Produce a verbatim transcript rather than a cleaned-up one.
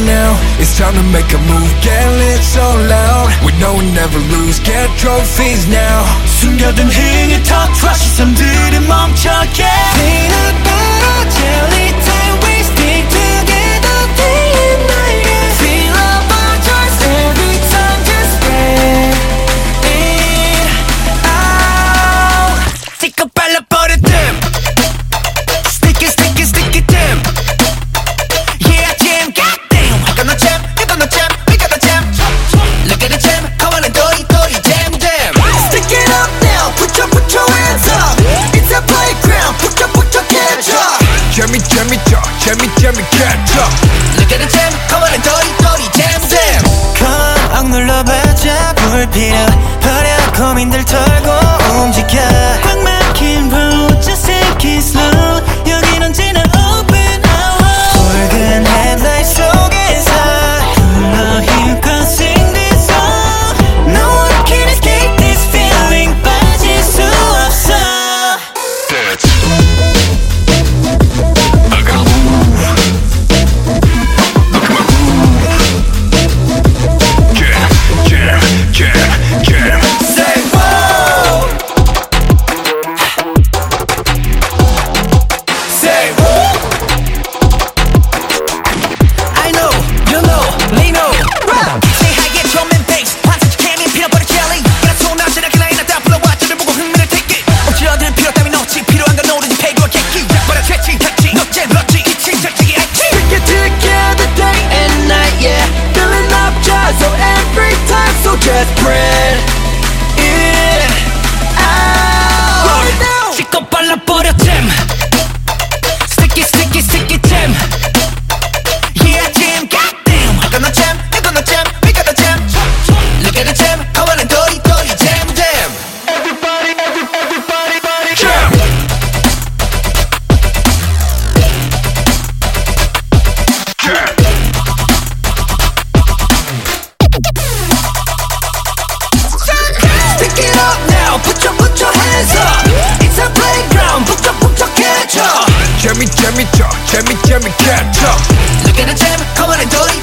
now. It's time to make a move, get lit so loud. We know we never lose, get trophies now. 숨겨둔 흥의 턱 시선들은 멈춰게. Peanut butter jelly time, we stick together day and night. Yeah. Feel our choice every time, just spread it out. Stick up 발라버려 them. Stick it, stick it, stick it them. Yeah, jam, goddamn. I got no jam, you got no jam, we got no jam. Look at the jam, come on and dory, dory, jam, jam. Stick it up now, put your, put your hands up. It's a playground, put your, put your catch up. Jammy, jammy, jaw, jammy, jammy, catch up. Look at the jam, come on and dory, dory, jam, jam. Come 억눌러봐자 불필요 버려 고민들 털고 움직여 꽉 막힌 road just take it slow 여긴 언제나 open our 붉은 headlight 속에서 불러 힘껏 sing this song No one can escape this feeling 빠질 수 없어 Dance I gotta move Look at my groove Jam, jam, jam, jam Say whoa Say whoa I know, you know, they know. Say hi, get drum and bass. 반사지 candy, peanut butter jelly. 그냥 소나시나게 라인을 다 불러와 저를 보고 흥미를 take it. 억지로든 필요 따윈 없지. 필요한 건 오로지 패기와 객기. 버려 채찍, 택지, 넉제, 럭지, 이칭, 절직이 액치. Stick it together day and night, yeah. Filling up jars, so every time, so just spread it out. 씻고 발라버려 잼. Stick it, stick it, stick it jam. Yeah, jam, goddamn. I got no jam, you got no jam, we got no jam. Look at the jam, come on and dory, dory, jam, jam. Everybody, everybody, everybody, everybody, Jam Jam Stick it up now, put your, put your hands up. It's a playground, put your, put your catch up. Jammy, jammy, jaw, jammy, jammy, catch up Look at the jam, come on and dory,